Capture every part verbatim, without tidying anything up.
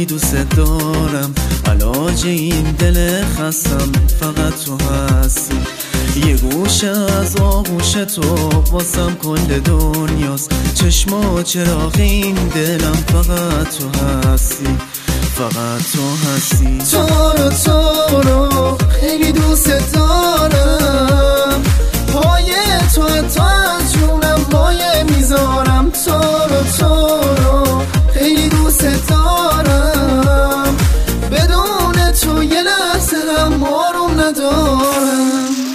خیلی دوست دارم، علاج این دل خستم فقط تو هستی. یه گوشه از آغوش تو واسم کل دنیاست، چشما چراغ این دلم فقط تو هستی، فقط تو هستی. تو رو تو رو خیلی دوست دارم، پای تو تا از جونم مایه میذارم. تو رو تو رو خیلی دوست دارم، بدون تو یه لحظه هم آروم ندارم.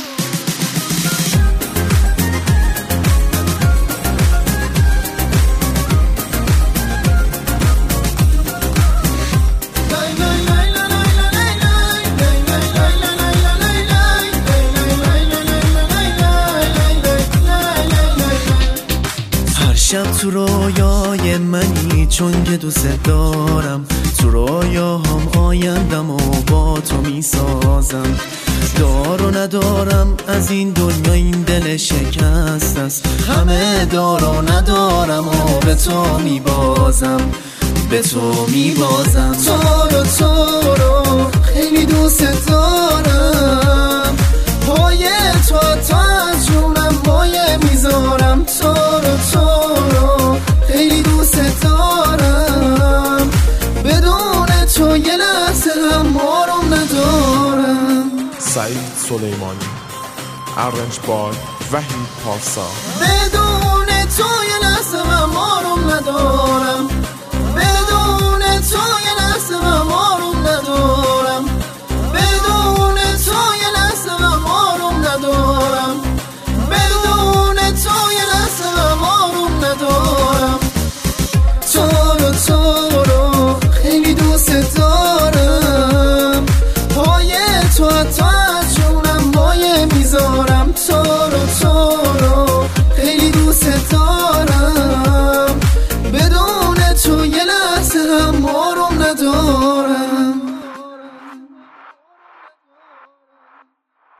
شب تو رویای منی چون که دوست دارم، تو رویاهام آیندم و با تو میسازم. دار و ندارم از این دنیا، این دل شکست است، همه دار و ندارم و به تو میبازم، به تو میبازم. تو رو تو رو خیلی دوست دارم، پای تو تا از جونم مایه میذارم. تو رو تو رو خیلی دوست دارم، بدون تو یه لحظه هم آروم ندارم. سعید سلیمانی، ارنج بای، وحید پارسا. بدون